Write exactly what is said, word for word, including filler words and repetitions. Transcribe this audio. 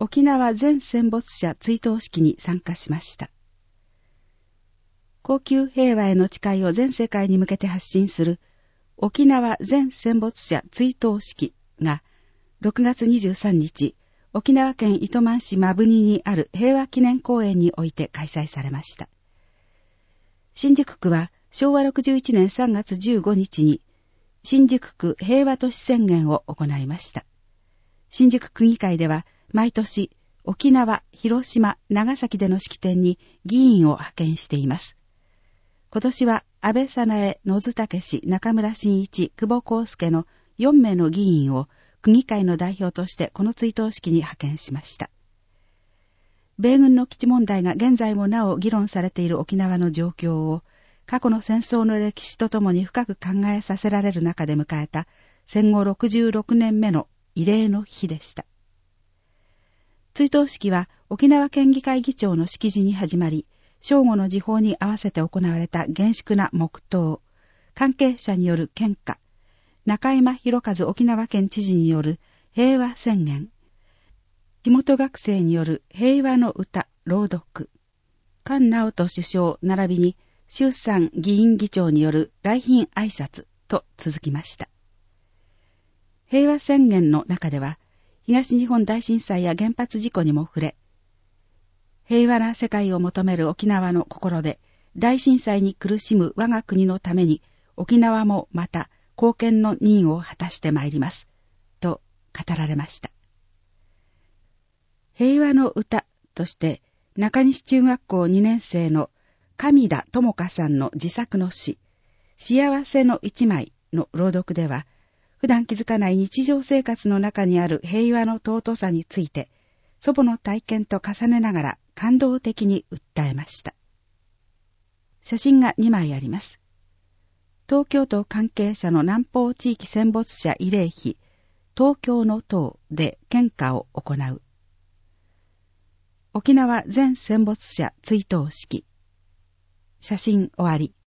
沖縄全戦没者追悼式に参加しました。恒久平和への誓いを全世界に向けて発信する沖縄全戦没者追悼式がろくがつにじゅうさんにち、沖縄県糸満市摩文仁にある平和記念公園において開催されました。新宿区はしょうわろくじゅういちねんさんがつじゅうごにちに新宿区平和都市宣言を行いました。新宿区議会では毎年沖縄、広島、長崎での式典に議員を派遣しています。今年は安倍早苗、野津武氏、中村真一、久保康介のよんめいの議員を区議会の代表としてこの追悼式に派遣しました。米軍の基地問題が現在もなお議論されている沖縄の状況を過去の戦争の歴史とともに深く考えさせられる中で迎えた戦後ろくじゅうろくねんめの慰霊の日でした。追悼式は沖縄県議会議長の式辞に始まり、正午の時報に合わせて行われた厳粛な黙祷、関係者による献花、中山博一沖縄県知事による平和宣言、地元学生による平和の歌朗読、菅直人首相並びに衆参議院議長による来賓挨拶と続きました。平和宣言の中では、東日本大震災や原発事故にも触れ、平和な世界を求める沖縄の心で、大震災に苦しむ我が国のために、沖縄もまた貢献の任を果たしてまいります、と語られました。平和の歌として、中西中学校にねんせいの上田智香さんの自作の詩、幸せの一枚の朗読では、普段気づかない日常生活の中にある平和の尊さについて、祖母の体験と重ねながら感動的に訴えました。写真がにまいあります。東京都関係者の南方地域戦没者慰霊碑、東京の塔で献花を行う。沖縄全戦没者追悼式。写真終わり。